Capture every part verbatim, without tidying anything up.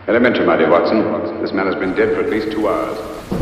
Elementary, my dear Watson. This man has been dead for at least two hours.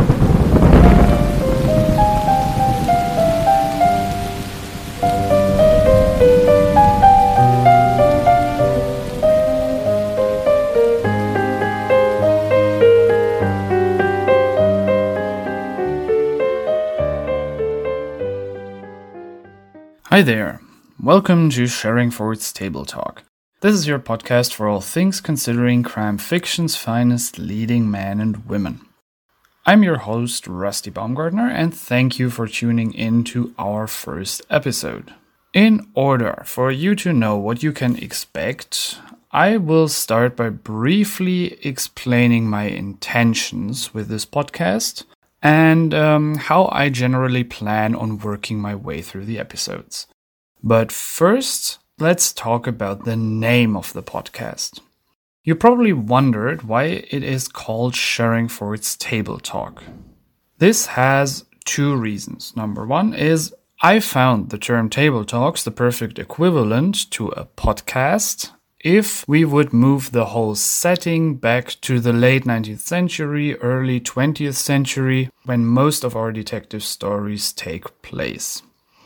Hi there. Welcome to Sherringford's Table Talk. This is your podcast for all things considering crime fiction's finest leading men and women. I'm your host, Rusty Baumgartner, and thank you for tuning in to our first episode. In order for you to know what you can expect, I will start by briefly explaining my intentions with this podcast and um, how I generally plan on working my way through the episodes. But first, let's talk about the name of the podcast. You probably wondered why it is called Sherringford's Table Talk. This has two reasons. Number one is I found the term table talks the perfect equivalent to a podcast if we would move the whole setting back to the late nineteenth century, early twentieth century, when most of our detective stories take place.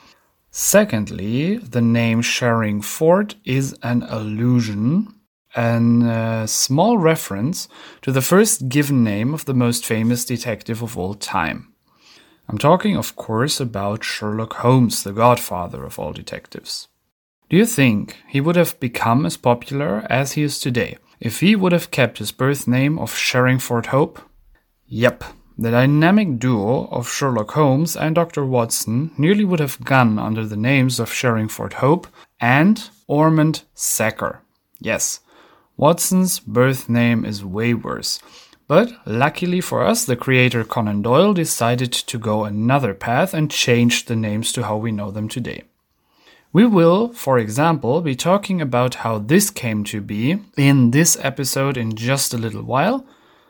Secondly, the name Sherringford is an allusion, and a small reference to the first given name of the most famous detective of all time. I'm talking, of course, about Sherlock Holmes, the godfather of all detectives. Do you think he would have become as popular as he is today if he would have kept his birth name of Sherringford Hope? Yep. The dynamic duo of Sherlock Holmes and Doctor Watson nearly would have gone under the names of Sherringford Hope and Ormond Sacker. Yes, Watson's birth name is way worse. But luckily for us, the creator Conan Doyle decided to go another path and changed the names to how we know them today. We will, for example, be talking about how this came to be in this episode in just a little while.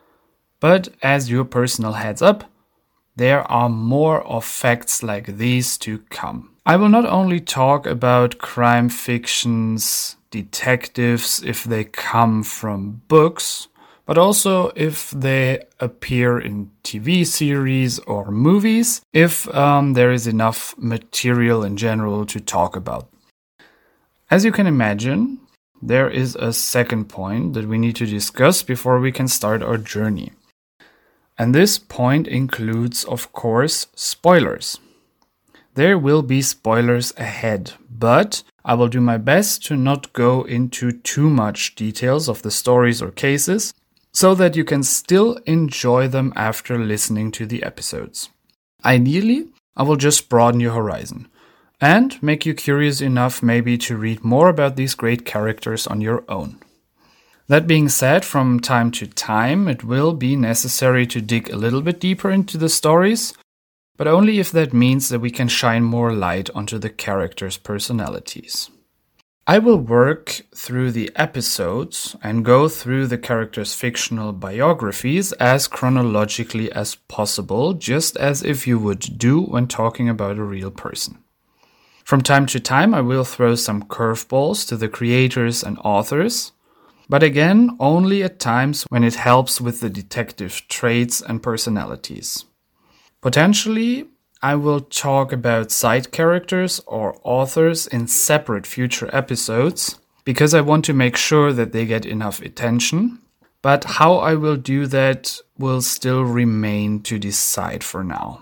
But as your personal heads up, there are more of facts like these to come. I will not only talk about crime fiction's detectives if they come from books, but also if they appear in T V series or movies, if um, there is enough material in general to talk about. As you can imagine, there is a second point that we need to discuss before we can start our journey. And this point includes, of course, spoilers. There will be spoilers ahead, but I will do my best to not go into too much details of the stories or cases, so that you can still enjoy them after listening to the episodes. Ideally, I will just broaden your horizon, and make you curious enough maybe to read more about these great characters on your own. That being said, from time to time, it will be necessary to dig a little bit deeper into the stories, but only if that means that we can shine more light onto the characters' personalities. I will work through the episodes and go through the characters' fictional biographies as chronologically as possible, just as if you would do when talking about a real person. From time to time, I will throw some curveballs to the creators and authors, but again, only at times when it helps with the detective traits and personalities. Potentially, I will talk about side characters or authors in separate future episodes, because I want to make sure that they get enough attention, but how I will do that will still remain to decide for now.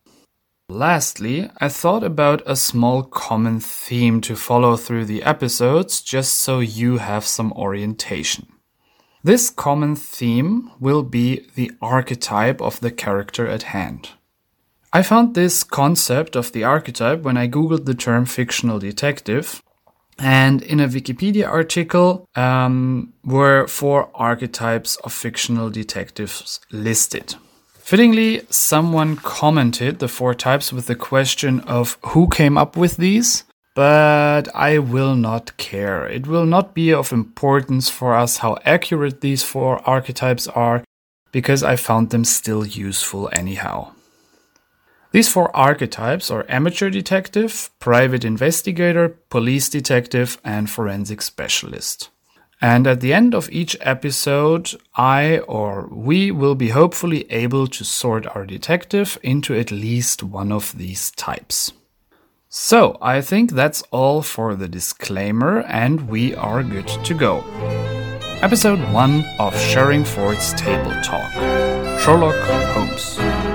Lastly, I thought about a small common theme to follow through the episodes, just so you have some orientation. This common theme will be the archetype of the character at hand. I found this concept of the archetype when I googled the term fictional detective, and in a Wikipedia article um, were four archetypes of fictional detectives listed. Fittingly, someone commented the four types with the question of who came up with these, but I will not care. It will not be of importance for us how accurate these four archetypes are, because I found them still useful anyhow. These four archetypes are amateur detective, private investigator, police detective, and forensic specialist. And at the end of each episode, I or we will be hopefully able to sort our detective into at least one of these types. So, I think that's all for the disclaimer, and we are good to go. Episode one of Sherringford's Table Talk, Sherlock Holmes.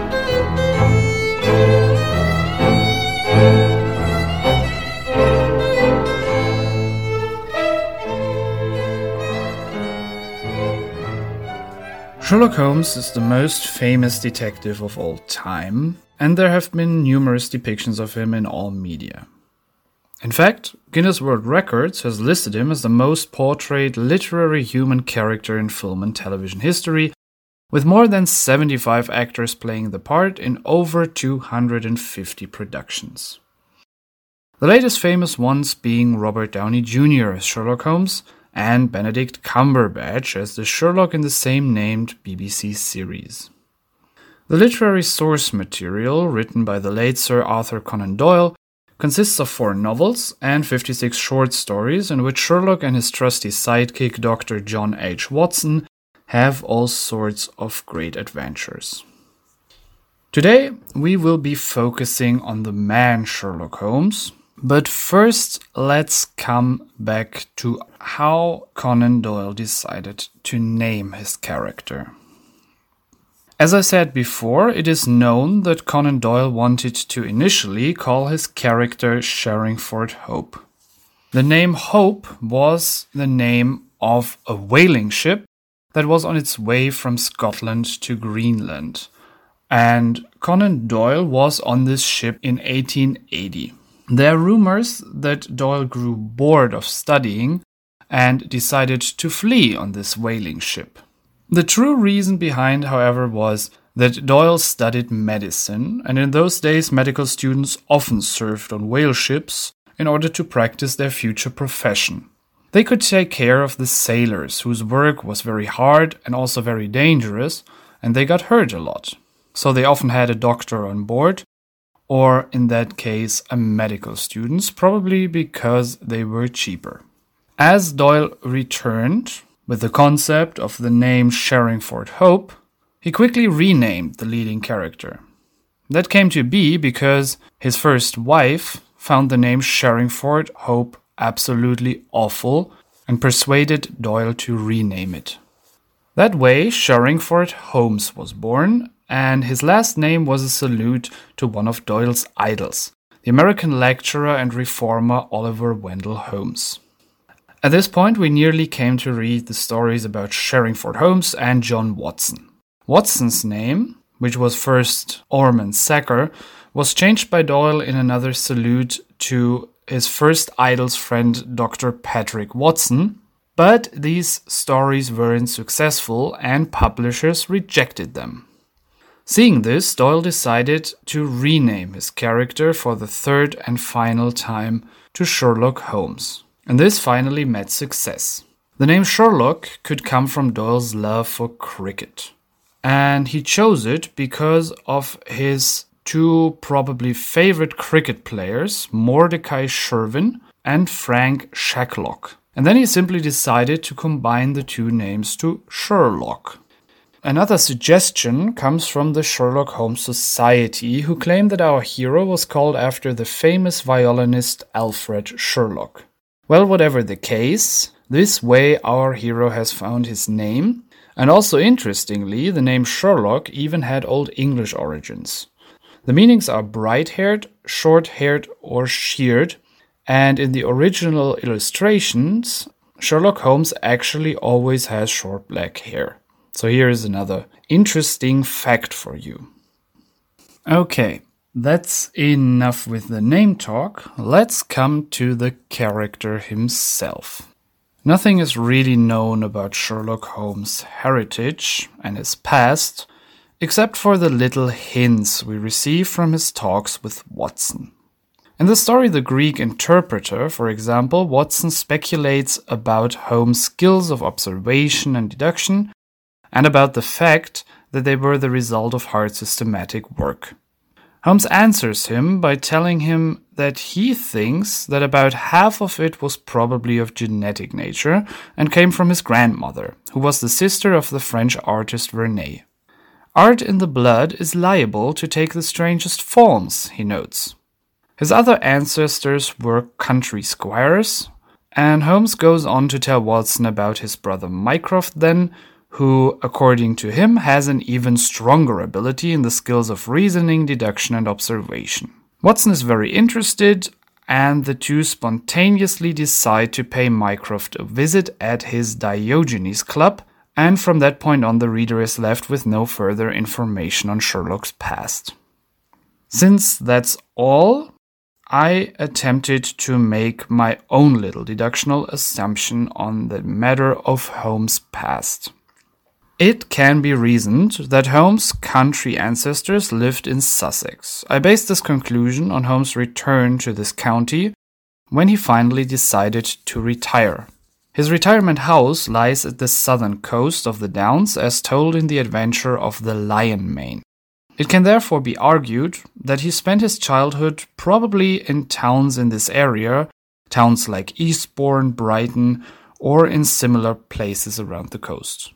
Sherlock Holmes is the most famous detective of all time, and there have been numerous depictions of him in all media. In fact, Guinness World Records has listed him as the most portrayed literary human character in film and television history, with more than seventy-five actors playing the part in over two hundred fifty productions. The latest famous ones being Robert Downey Junior as Sherlock Holmes and Benedict Cumberbatch as the Sherlock in the same named B B C series. The literary source material, written by the late Sir Arthur Conan Doyle, consists of four novels and fifty-six short stories in which Sherlock and his trusty sidekick Doctor John H. Watson have all sorts of great adventures. Today we will be focusing on the man Sherlock Holmes, but first let's come back to how Conan Doyle decided to name his character. As I said before, it is known that Conan Doyle wanted to initially call his character Sherringford Hope. The name Hope was the name of a whaling ship that was on its way from Scotland to Greenland, and Conan Doyle was on this ship in eighteen eighty. There are rumors that Doyle grew bored of studying and decided to flee on this whaling ship. The true reason behind, however, was that Doyle studied medicine, and in those days medical students often served on whale ships in order to practice their future profession. They could take care of the sailors, whose work was very hard and also very dangerous, and they got hurt a lot. So they often had a doctor on board, or in that case a medical student, probably because they were cheaper. As Doyle returned with the concept of the name Sherringford Hope, he quickly renamed the leading character. That came to be because his first wife found the name Sherringford Hope absolutely awful and persuaded Doyle to rename it. That way, Sherringford Holmes was born, and his last name was a salute to one of Doyle's idols, the American lecturer and reformer Oliver Wendell Holmes. At this point, we nearly came to read the stories about Sherringford Holmes and John Watson. Watson's name, which was first Ormond Sacker, was changed by Doyle in another salute to his first idol's friend Doctor Patrick Watson, but these stories weren't successful and publishers rejected them. Seeing this, Doyle decided to rename his character for the third and final time to Sherlock Holmes. And this finally met success. The name Sherlock could come from Doyle's love for cricket. And he chose it because of his two probably favorite cricket players, Mordecai Sherwin and Frank Shacklock. And then he simply decided to combine the two names to Sherlock. Another suggestion comes from the Sherlock Holmes Society, who claim that our hero was called after the famous violinist Alfred Sherlock. Well, whatever the case, this way our hero has found his name, and also interestingly, the name Sherlock even had Old English origins. The meanings are bright-haired, short-haired, or sheared, and in the original illustrations, Sherlock Holmes actually always has short black hair. So here is another interesting fact for you. Okay, that's enough with the name talk. Let's come to the character himself. Nothing is really known about Sherlock Holmes' heritage and his past, except for the little hints we receive from his talks with Watson. In the story The Greek Interpreter, for example, Watson speculates about Holmes' skills of observation and deduction, and about the fact that they were the result of hard systematic work. Holmes answers him by telling him that he thinks that about half of it was probably of genetic nature and came from his grandmother, who was the sister of the French artist Vernet. Art in the blood is liable to take the strangest forms, he notes. His other ancestors were country squires, and Holmes goes on to tell Watson about his brother Mycroft then, who, according to him, has an even stronger ability in the skills of reasoning, deduction, and observation. Watson is very interested, and the two spontaneously decide to pay Mycroft a visit at his Diogenes Club, and from that point on the reader is left with no further information on Sherlock's past. Since that's all, I attempted to make my own little deductional assumption on the matter of Holmes' past. It can be reasoned that Holmes' country ancestors lived in Sussex. I based this conclusion on Holmes' return to this county when he finally decided to retire. His retirement house lies at the southern coast of the Downs, as told in the adventure of the Lion Mane. It can therefore be argued that he spent his childhood probably in towns in this area, towns like Eastbourne, Brighton, or in similar places around the coast.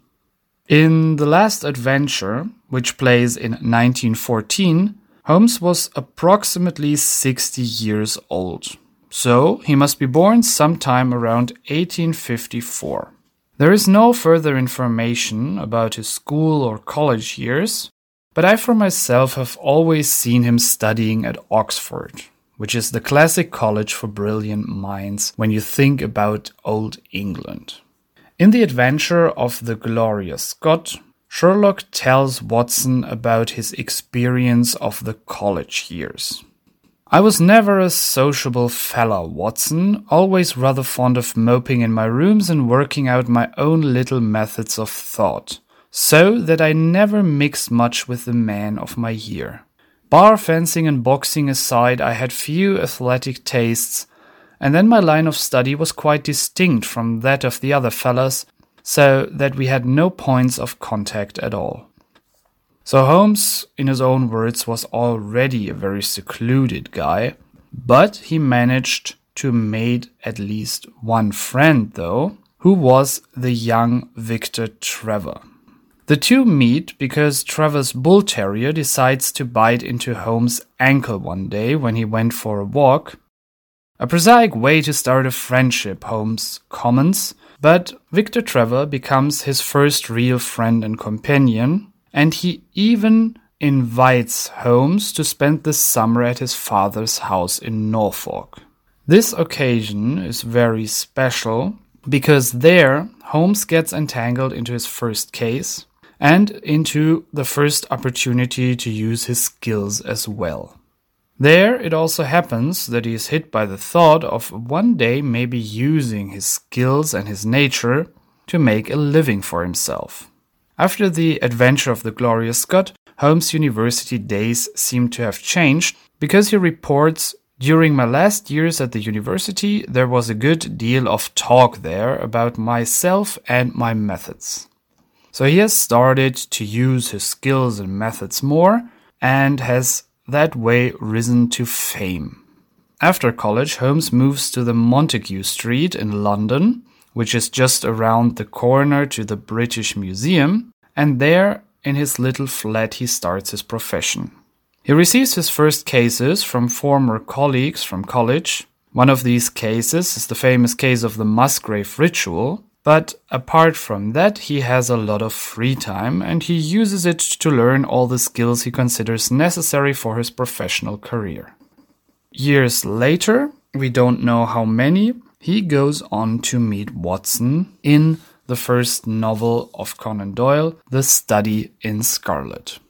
In The Last Adventure, which plays in nineteen fourteen, Holmes was approximately sixty years old, so he must be born sometime around eighteen fifty-four. There is no further information about his school or college years, but I for myself have always seen him studying at Oxford, which is the classic college for brilliant minds when you think about Old England. In The Adventure of the Gloria Scott, Sherlock tells Watson about his experience of the college years. I was never a sociable fellow, Watson, always rather fond of moping in my rooms and working out my own little methods of thought, so that I never mixed much with the men of my year. Bar fencing and boxing aside, I had few athletic tastes, and then my line of study was quite distinct from that of the other fellas, so that we had no points of contact at all. So Holmes, in his own words, was already a very secluded guy, but he managed to make at least one friend, though, who was the young Victor Trevor. The two meet because Trevor's bull terrier decides to bite into Holmes' ankle one day when he went for a walk. A prosaic way to start a friendship, Holmes comments, but Victor Trevor becomes his first real friend and companion, and he even invites Holmes to spend the summer at his father's house in Norfolk. This occasion is very special because there Holmes gets entangled into his first case and into the first opportunity to use his skills as well. There, it also happens that he is hit by the thought of one day maybe using his skills and his nature to make a living for himself. After the adventure of the Gloria Scott, Holmes' university days seem to have changed because he reports, during my last years at the university, there was a good deal of talk there about myself and my methods. So he has started to use his skills and methods more and has that way risen to fame. After college, Holmes moves to the Montague Street in London, which is just around the corner to the British Museum, and there, in his little flat, he starts his profession. He receives his first cases from former colleagues from college. One of these cases is the famous case of the Musgrave Ritual, but apart from that, he has a lot of free time and he uses it to learn all the skills he considers necessary for his professional career. Years later, we don't know how many, he goes on to meet Watson in the first novel of Conan Doyle, The Study in Scarlet.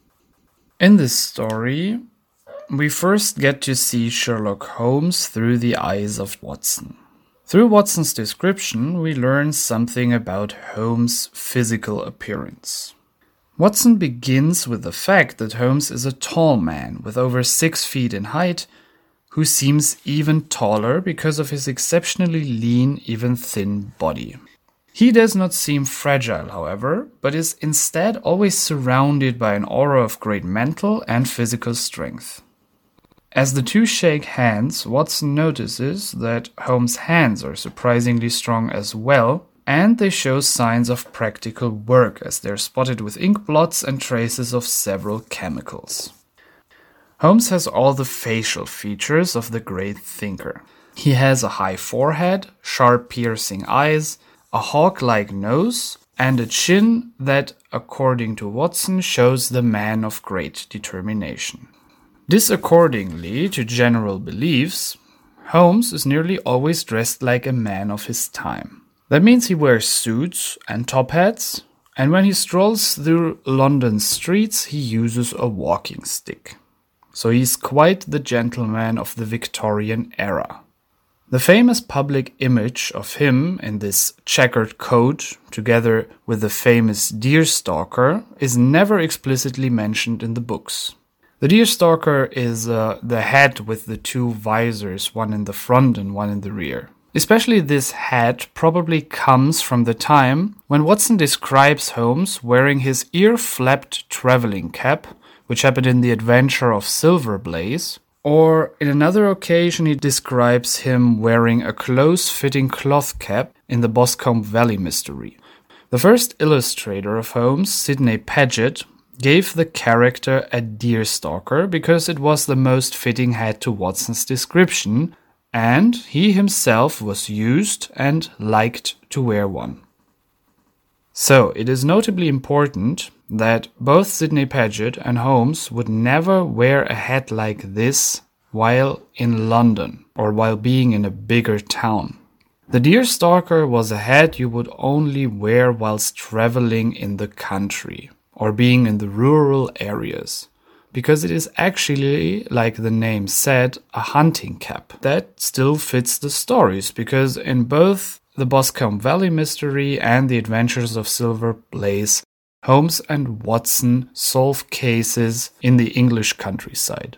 In this story, we first get to see Sherlock Holmes through the eyes of Watson. Through Watson's description, we learn something about Holmes' physical appearance. Watson begins with the fact that Holmes is a tall man with over six feet in height, who seems even taller because of his exceptionally lean, even thin body. He does not seem fragile, however, but is instead always surrounded by an aura of great mental and physical strength. As the two shake hands, Watson notices that Holmes' hands are surprisingly strong as well, and they show signs of practical work as they're spotted with ink blots and traces of several chemicals. Holmes has all the facial features of the great thinker. He has a high forehead, sharp piercing eyes, a hawk-like nose, and a chin that, according to Watson, shows the man of great determination. This accordingly to general beliefs, Holmes is nearly always dressed like a man of his time. That means he wears suits and top hats, and when he strolls through London streets, he uses a walking stick. So he's quite the gentleman of the Victorian era. The famous public image of him in this checkered coat, together with the famous deerstalker, is never explicitly mentioned in the books. The deerstalker is uh, the hat with the two visors, one in the front and one in the rear. Especially this hat probably comes from the time when Watson describes Holmes wearing his ear-flapped traveling cap, which happened in The Adventure of Silver Blaze, or in another occasion he describes him wearing a close-fitting cloth cap in the Boscombe Valley Mystery. The first illustrator of Holmes, Sidney Paget, gave the character a deerstalker because it was the most fitting hat to Watson's description, and he himself was used and liked to wear one. So, it is notably important that both Sidney Paget and Holmes would never wear a hat like this while in London or while being in a bigger town. The deerstalker was a hat you would only wear whilst traveling in the country or being in the rural areas, because it is actually, like the name said, a hunting cap. That still fits the stories, because in both the Boscombe Valley Mystery and The Adventures of Silver Blaze, Holmes and Watson solve cases in the English countryside.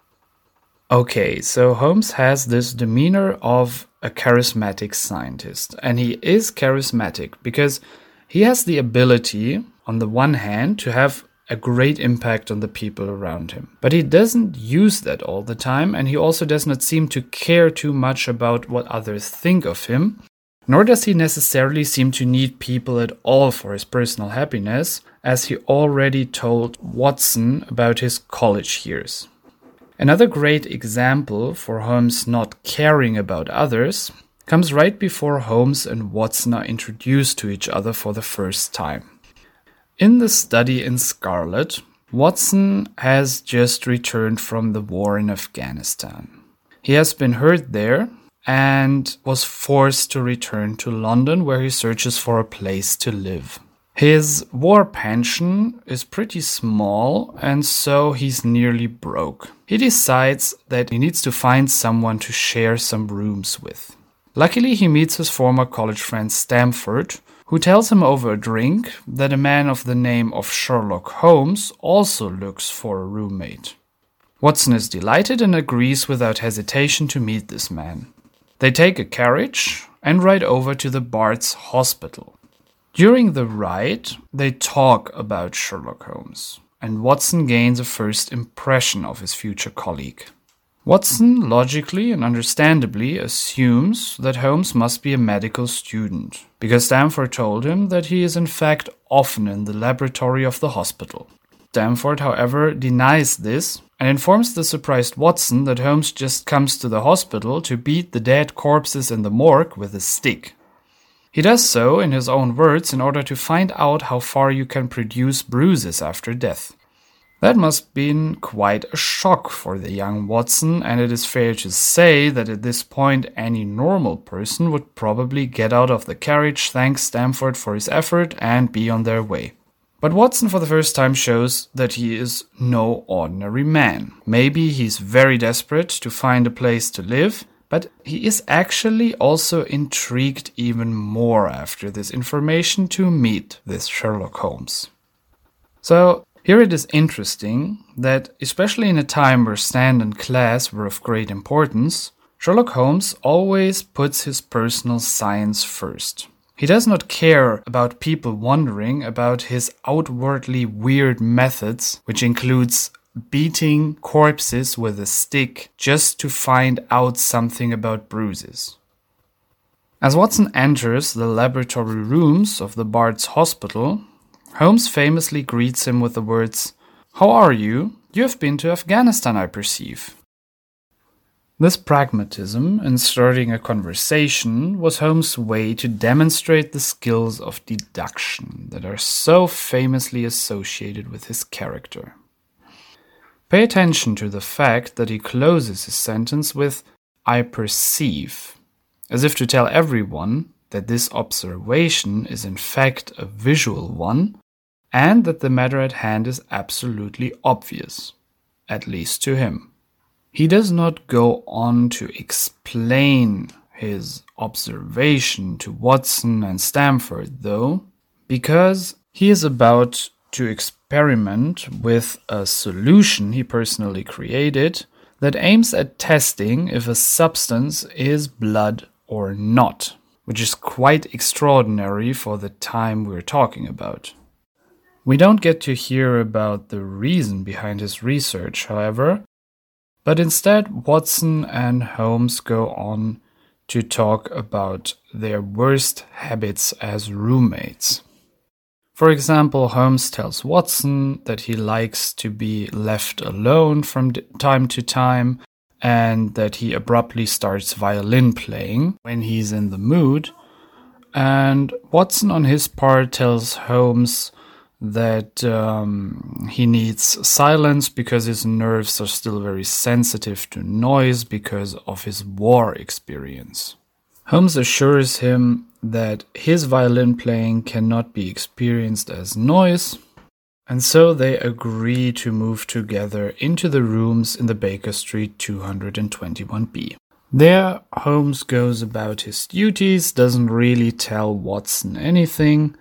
Okay, so Holmes has this demeanor of a charismatic scientist, and he is charismatic because he has the ability, on the one hand, to have a great impact on the people around him. But he doesn't use that all the time, and he also does not seem to care too much about what others think of him, nor does he necessarily seem to need people at all for his personal happiness, as he already told Watson about his college years. Another great example for Holmes not caring about others comes right before Holmes and Watson are introduced to each other for the first time. In The Study in Scarlet, Watson has just returned from the war in Afghanistan. He has been hurt there and was forced to return to London, where he searches for a place to live. His war pension is pretty small, and so he's nearly broke. He decides that he needs to find someone to share some rooms with. Luckily, he meets his former college friend Stamford, who tells him over a drink that a man of the name of Sherlock Holmes also looks for a roommate. Watson is delighted and agrees without hesitation to meet this man. They take a carriage and ride over to the Barts Hospital. During the ride, they talk about Sherlock Holmes, and Watson gains a first impression of his future colleague. Watson logically and understandably assumes that Holmes must be a medical student, because Stamford told him that he is in fact often in the laboratory of the hospital. Stamford, however, denies this and informs the surprised Watson that Holmes just comes to the hospital to beat the dead corpses in the morgue with a stick. He does so, in his own words, in order to find out how far you can produce bruises after death. That must have been quite a shock for the young Watson, and it is fair to say that at this point any normal person would probably get out of the carriage, thank Stamford for his effort, and be on their way. But Watson for the first time shows that he is no ordinary man. Maybe he's very desperate to find a place to live, but he is actually also intrigued even more after this information to meet this Sherlock Holmes. So, here it is interesting that, especially in a time where stand and class were of great importance, Sherlock Holmes always puts his personal science first. He does not care about people wondering about his outwardly weird methods, which includes beating corpses with a stick just to find out something about bruises. As Watson enters the laboratory rooms of the Barts Hospital, Holmes famously greets him with the words, "How are you? You have been to Afghanistan, I perceive." This pragmatism in starting a conversation was Holmes' way to demonstrate the skills of deduction that are so famously associated with his character. Pay attention to the fact that he closes his sentence with "I perceive," as if to tell everyone that this observation is in fact a visual one and that the matter at hand is absolutely obvious, at least to him. He does not go on to explain his observation to Watson and Stamford, though, because he is about to experiment with a solution he personally created that aims at testing if a substance is blood or not, which is quite extraordinary for the time we're talking about. We don't get to hear about the reason behind his research, however, but instead Watson and Holmes go on to talk about their worst habits as roommates. For example, Holmes tells Watson that he likes to be left alone from time to time and that he abruptly starts violin playing when he's in the mood. And Watson on his part tells Holmes that um, he needs silence because his nerves are still very sensitive to noise because of his war experience. Holmes assures him that his violin playing cannot be experienced as noise, and so they agree to move together into the rooms in the Baker Street two twenty-one B. There, Holmes goes about his duties, doesn't really tell Watson anything,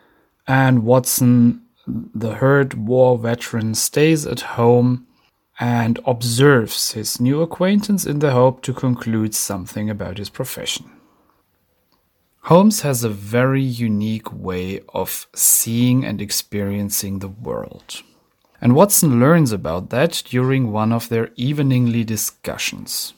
and Watson, the hurt war veteran, stays at home and observes his new acquaintance in the hope to conclude something about his profession. Holmes has a very unique way of seeing and experiencing the world, and Watson learns about that during one of their eveningly discussions.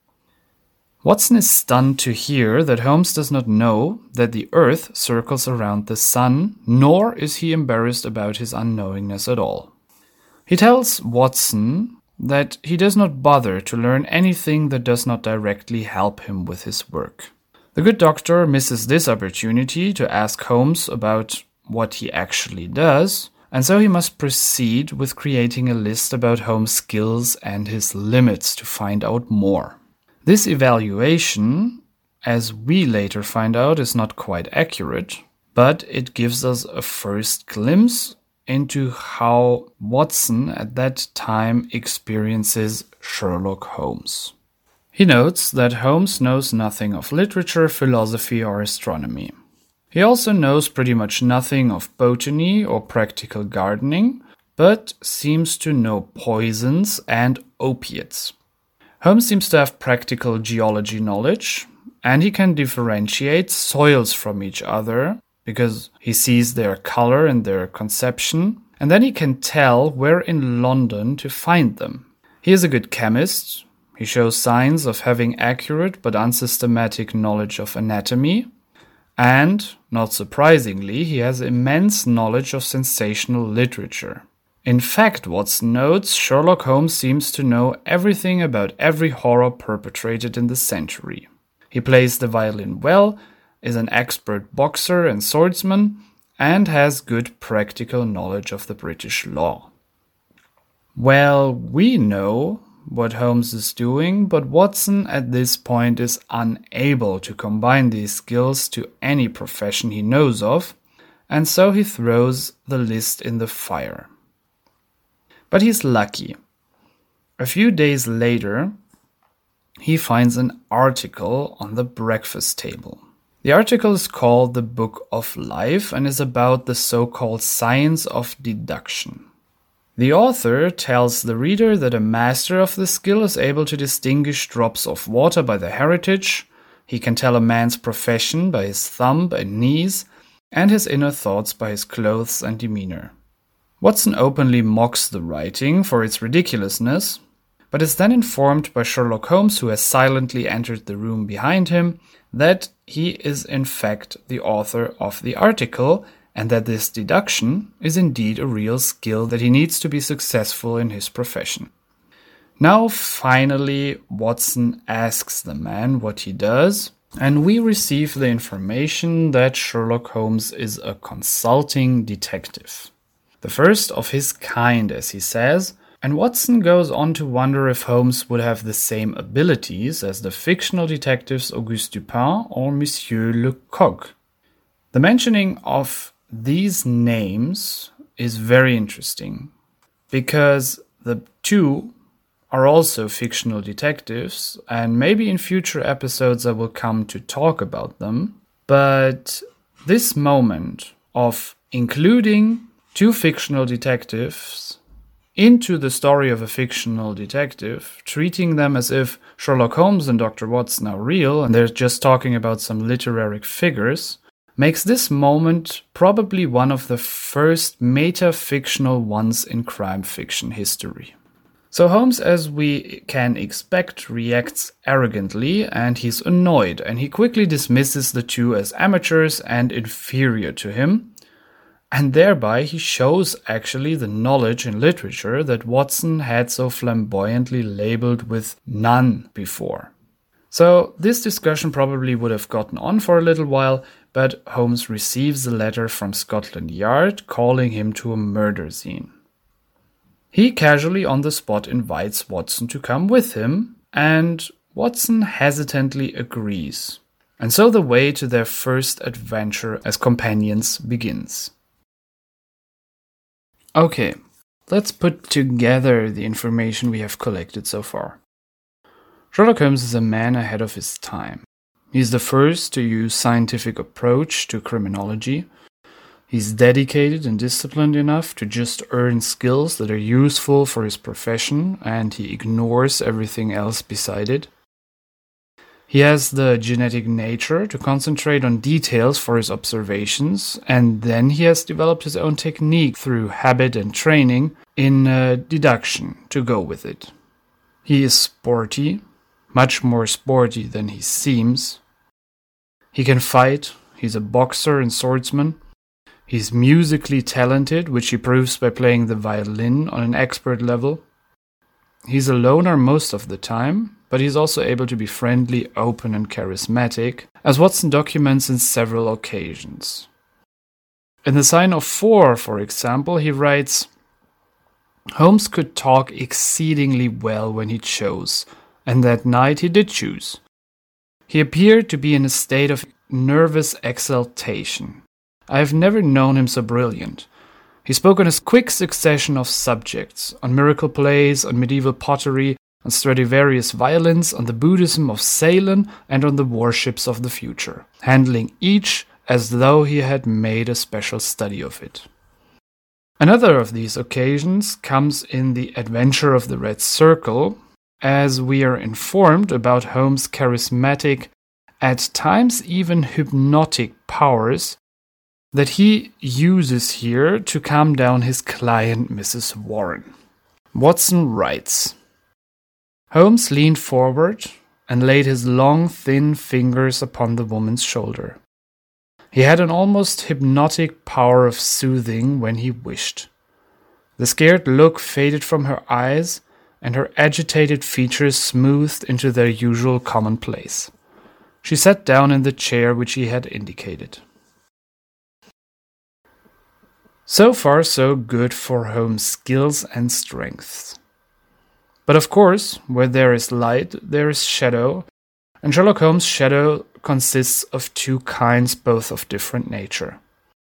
Watson is stunned to hear that Holmes does not know that the Earth circles around the Sun, nor is he embarrassed about his unknowingness at all. He tells Watson that he does not bother to learn anything that does not directly help him with his work. The good doctor misses this opportunity to ask Holmes about what he actually does, and so he must proceed with creating a list about Holmes' skills and his limits to find out more. This evaluation, as we later find out, is not quite accurate, but it gives us a first glimpse into how Watson at that time experiences Sherlock Holmes. He notes that Holmes knows nothing of literature, philosophy, or astronomy. He also knows pretty much nothing of botany or practical gardening, but seems to know poisons and opiates. Holmes seems to have practical geology knowledge, and he can differentiate soils from each other because he sees their color and their conception, and then he can tell where in London to find them. He is a good chemist. He shows signs of having accurate but unsystematic knowledge of anatomy, and, not surprisingly, he has immense knowledge of sensational literature. In fact, Watson notes, Sherlock Holmes seems to know everything about every horror perpetrated in the century. He plays the violin well, is an expert boxer and swordsman, and has good practical knowledge of the British law. Well, we know what Holmes is doing, but Watson at this point is unable to combine these skills to any profession he knows of, and so he throws the list in the fire. But he's lucky. A few days later, he finds an article on the breakfast table. The article is called The Book of Life and is about the so-called science of deduction. The author tells the reader that a master of the skill is able to distinguish drops of water by their heritage, he can tell a man's profession by his thumb and knees, and his inner thoughts by his clothes and demeanor. Watson openly mocks the writing for its ridiculousness, but is then informed by Sherlock Holmes, who has silently entered the room behind him, that he is in fact the author of the article, and that this deduction is indeed a real skill that he needs to be successful in his profession. Now finally Watson asks the man what he does, and we receive the information that Sherlock Holmes is a consulting detective. The first of his kind, as he says, and Watson goes on to wonder if Holmes would have the same abilities as the fictional detectives Auguste Dupin or Monsieur Lecoq. The mentioning of these names is very interesting, because the two are also fictional detectives, and maybe in future episodes I will come to talk about them. But this moment of including two fictional detectives into the story of a fictional detective, treating them as if Sherlock Holmes and Doctor Watson are real and they're just talking about some literary figures, makes this moment probably one of the first meta-fictional ones in crime fiction history. So Holmes, as we can expect, reacts arrogantly, and he's annoyed, and he quickly dismisses the two as amateurs and inferior to him, and thereby he shows actually the knowledge in literature that Watson had so flamboyantly labeled with none before. So this discussion probably would have gotten on for a little while, but Holmes receives a letter from Scotland Yard calling him to a murder scene. He casually on the spot invites Watson to come with him, and Watson hesitantly agrees. And so the way to their first adventure as companions begins. Okay, let's put together the information we have collected so far. Sherlock Holmes is a man ahead of his time. He's the first to use scientific approach to criminology. He's dedicated and disciplined enough to just earn skills that are useful for his profession, and he ignores everything else beside it. He has the genetic nature to concentrate on details for his observations, and then he has developed his own technique through habit and training in uh, deduction to go with it. He is sporty, much more sporty than he seems. He can fight, he's a boxer and swordsman. He's musically talented, which he proves by playing the violin on an expert level. He's a loner most of the time, but he's also able to be friendly, open, and charismatic, as Watson documents in several occasions. In The Sign of Four, for example, he writes, Holmes could talk exceedingly well when he chose, and that night he did choose. He appeared to be in a state of nervous exaltation. I have never known him so brilliant. He spoke on a quick succession of subjects, on miracle plays, on medieval pottery, on Stradivarius violins, on the Buddhism of Ceylon, and on the warships of the future, handling each as though he had made a special study of it. Another of these occasions comes in The Adventure of the Red Circle, as we are informed about Holmes' charismatic, at times even hypnotic powers that he uses here to calm down his client, Missus Warren. Watson writes, Holmes leaned forward and laid his long, thin fingers upon the woman's shoulder. He had an almost hypnotic power of soothing when he wished. The scared look faded from her eyes, and her agitated features smoothed into their usual commonplace. She sat down in the chair which he had indicated. So far, so good for Holmes' skills and strengths. But of course, where there is light, there is shadow, and Sherlock Holmes' shadow consists of two kinds, both of different nature.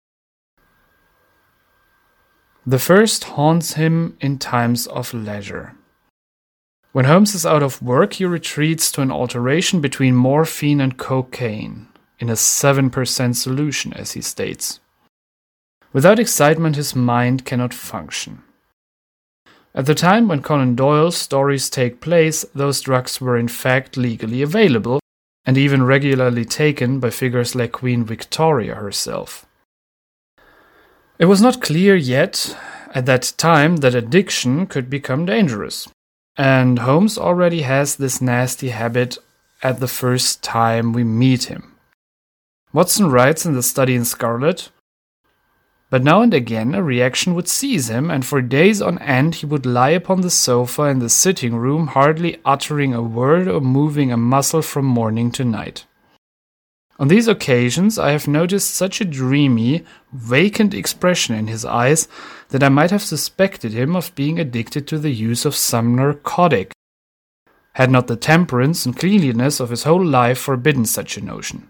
The first haunts him in times of leisure. When Holmes is out of work, he retreats to an alteration between morphine and cocaine, in a seven percent solution, as he states. Without excitement, his mind cannot function. At the time when Conan Doyle's stories take place, those drugs were in fact legally available, and even regularly taken by figures like Queen Victoria herself. It was not clear yet at that time that addiction could become dangerous. And Holmes already has this nasty habit at the first time we meet him. Watson writes in The Study in Scarlet, "But now and again a reaction would seize him, and for days on end he would lie upon the sofa in the sitting room, hardly uttering a word or moving a muscle from morning to night. On these occasions I have noticed such a dreamy, vacant expression in his eyes that I might have suspected him of being addicted to the use of some narcotic, had not the temperance and cleanliness of his whole life forbidden such a notion."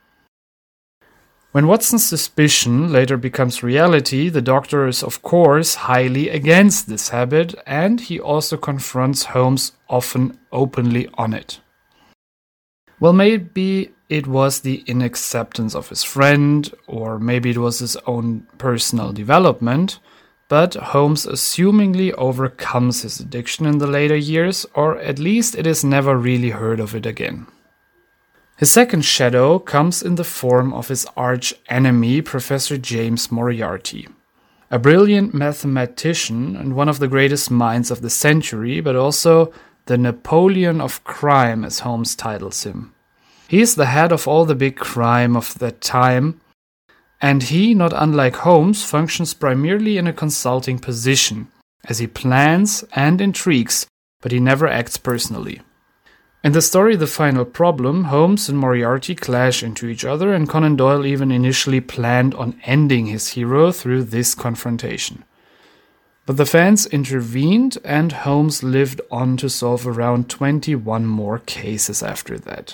When Watson's suspicion later becomes reality, the doctor is of course highly against this habit, and he also confronts Holmes often openly on it. Well, maybe it was the inacceptance of his friend, or maybe it was his own personal development, but Holmes assumingly overcomes his addiction in the later years, or at least it is never really heard of it again. His second shadow comes in the form of his arch-enemy, Professor James Moriarty, a brilliant mathematician and one of the greatest minds of the century, but also the Napoleon of crime, as Holmes titles him. He is the head of all the big crime of that time, and he, not unlike Holmes, functions primarily in a consulting position, as he plans and intrigues, but he never acts personally. In the story The Final Problem, Holmes and Moriarty clash into each other, and Conan Doyle even initially planned on ending his hero through this confrontation. But the fans intervened, and Holmes lived on to solve around twenty-one more cases after that.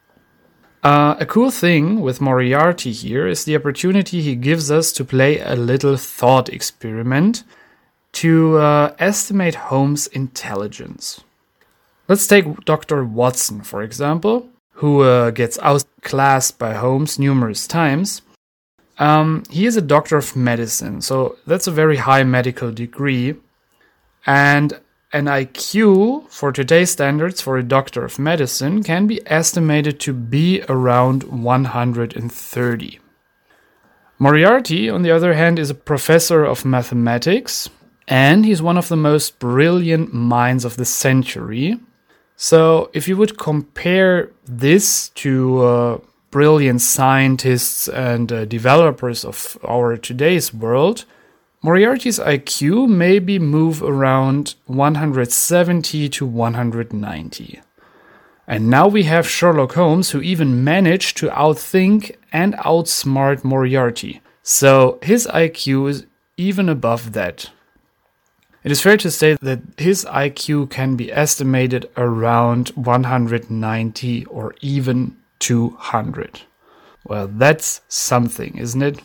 Uh, a cool thing with Moriarty here is the opportunity he gives us to play a little thought experiment to uh, estimate Holmes' intelligence. Let's take Doctor Watson, for example, who uh, gets outclassed by Holmes numerous times. Um, he is a doctor of medicine, so that's a very high medical degree. And an I Q, for today's standards for a doctor of medicine, can be estimated to be around one hundred thirty. Moriarty, on the other hand, is a professor of mathematics, and he's one of the most brilliant minds of the century. So if you would compare this to uh, brilliant scientists and uh, developers of our today's world, Moriarty's I Q maybe move around one hundred seventy to one hundred ninety. And now we have Sherlock Holmes, who even managed to outthink and outsmart Moriarty. So his I Q is even above that. It is fair to say that his I Q can be estimated around one hundred ninety or even two hundred. Well, that's something, isn't it?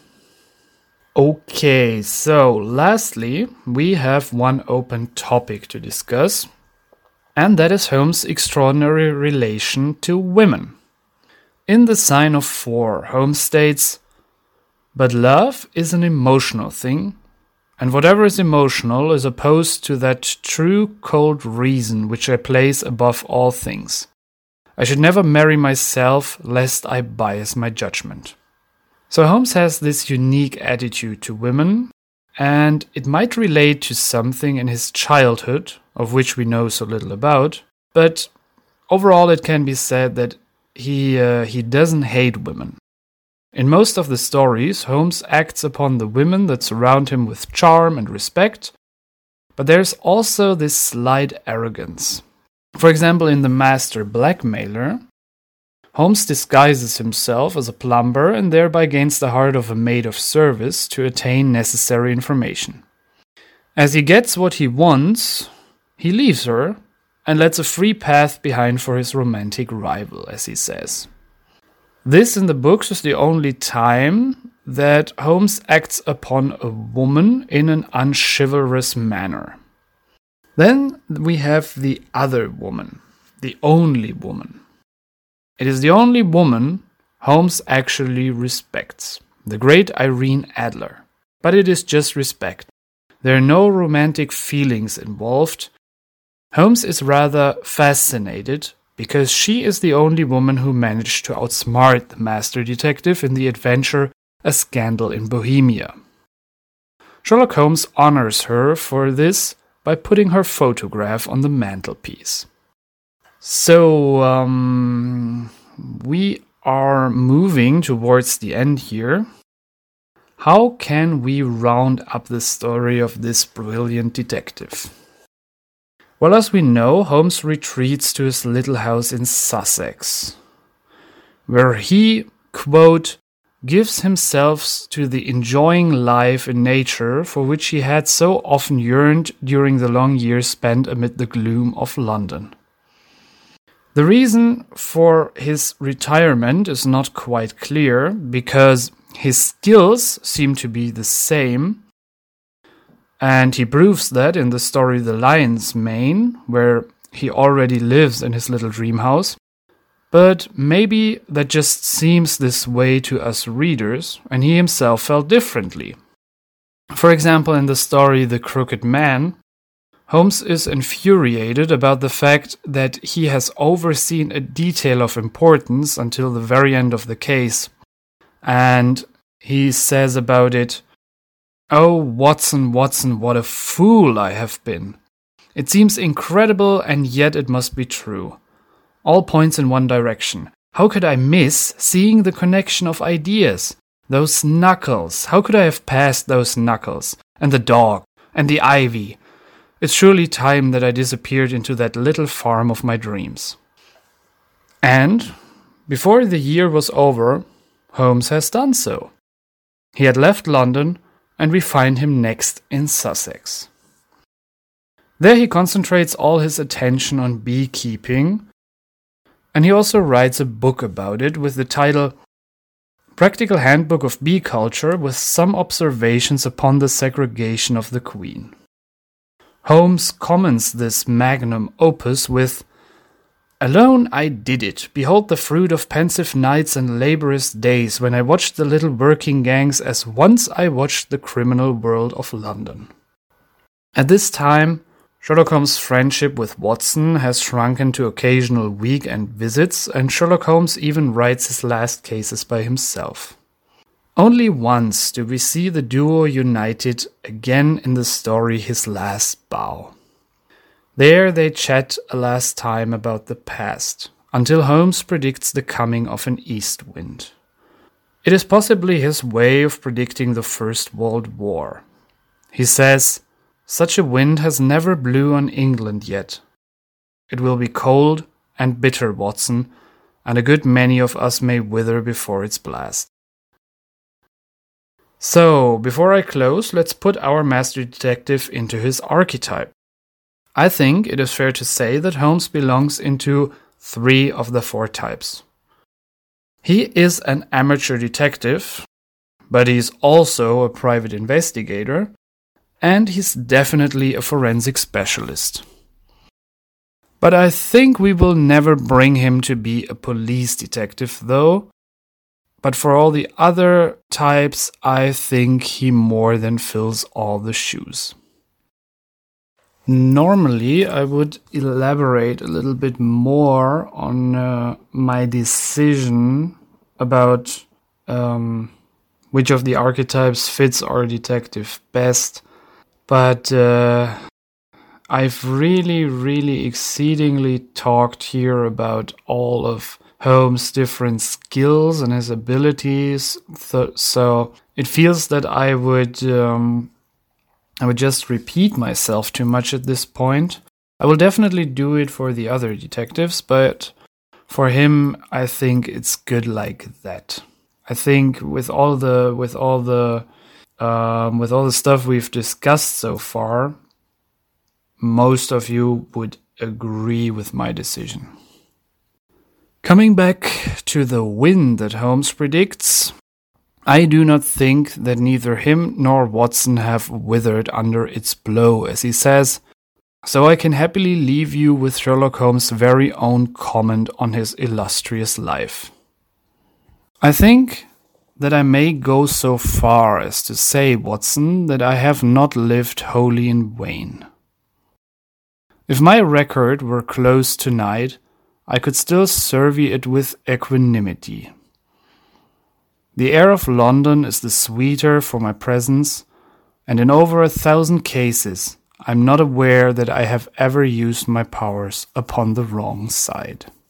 Okay, so lastly, we have one open topic to discuss, and that is Holmes' extraordinary relation to women. In The Sign of Four, Holmes states, "But love is an emotional thing, and whatever is emotional is opposed to that true cold reason which I place above all things. I should never marry myself, lest I bias my judgment." So Holmes has this unique attitude to women, and it might relate to something in his childhood, of which we know so little about, but overall it can be said that he uh, he doesn't hate women. In most of the stories, Holmes acts upon the women that surround him with charm and respect, but there's also this slight arrogance. For example, in The Master Blackmailer, Holmes disguises himself as a plumber and thereby gains the heart of a maid of service to attain necessary information. As he gets what he wants, he leaves her and lets a free path behind for his romantic rival, as he says. This in the books is the only time that Holmes acts upon a woman in an unchivalrous manner. Then we have the other woman, the only woman. It is the only woman Holmes actually respects, the great Irene Adler. But it is just respect. There are no romantic feelings involved. Holmes is rather fascinated because she is the only woman who managed to outsmart the master detective in the adventure A Scandal in Bohemia. Sherlock Holmes honors her for this by putting her photograph on the mantelpiece. So, um, we are moving towards the end here. How can we round up the story of this brilliant detective? Well, as we know, Holmes retreats to his little house in Sussex, where he, quote, gives himself to the enjoying life in nature for which he had so often yearned during the long years spent amid the gloom of London. The reason for his retirement is not quite clear, because his skills seem to be the same, and he proves that in the story The Lion's Mane, where he already lives in his little dream house. But maybe that just seems this way to us readers, and he himself felt differently. For example, in the story The Crooked Man, Holmes is infuriated about the fact that he has overseen a detail of importance until the very end of the case, and he says about it, "Oh, Watson, Watson, what a fool I have been. It seems incredible, and yet it must be true. All points in one direction. How could I miss seeing the connection of ideas? Those knuckles, how could I have passed those knuckles? And the dog, and the ivy. It's surely time that I disappeared into that little farm of my dreams." And, before the year was over, Holmes has done so. He had left London, and we find him next in Sussex. There he concentrates all his attention on beekeeping, and he also writes a book about it with the title Practical Handbook of Bee Culture with Some Observations upon the Segregation of the Queen. Holmes comments this magnum opus with, "Alone I did it. Behold the fruit of pensive nights and laborious days, when I watched the little working gangs as once I watched the criminal world of London." At this time, Sherlock Holmes' friendship with Watson has shrunken to occasional weekend visits, and Sherlock Holmes even writes his last cases by himself. Only once do we see the duo united again in the story His Last Bow. There they chat a last time about the past, until Holmes predicts the coming of an east wind. It is possibly his way of predicting the First World War. He says, "Such a wind has never blew on England yet. It will be cold and bitter, Watson, and a good many of us may wither before its blast." So, before I close, let's put our master detective into his archetype. I think it is fair to say that Holmes belongs into three of the four types. He is an amateur detective, but he's also a private investigator, and he's definitely a forensic specialist. But I think we will never bring him to be a police detective, though. But for all the other types, I think he more than fills all the shoes. Normally, I would elaborate a little bit more on uh, my decision about um, which of the archetypes fits our detective best. But uh, I've really, really exceedingly talked here about all of Holmes' different skills and his abilities. Th- so it feels that I would um, I would just repeat myself too much at this point. I will definitely do it for the other detectives, but for him, I think it's good like that. I think with all the with all the Um, with all the stuff we've discussed so far, most of you would agree with my decision. Coming back to the wind that Holmes predicts, I do not think that neither him nor Watson have withered under its blow, as he says, so I can happily leave you with Sherlock Holmes' very own comment on his illustrious life. I think that I may go so far as to say, Watson, that I have not lived wholly in vain. If my record were closed tonight, I could still survey it with equanimity. The air of London is the sweeter for my presence, And in over a thousand cases, I'm not aware that I have ever used my powers upon the wrong side.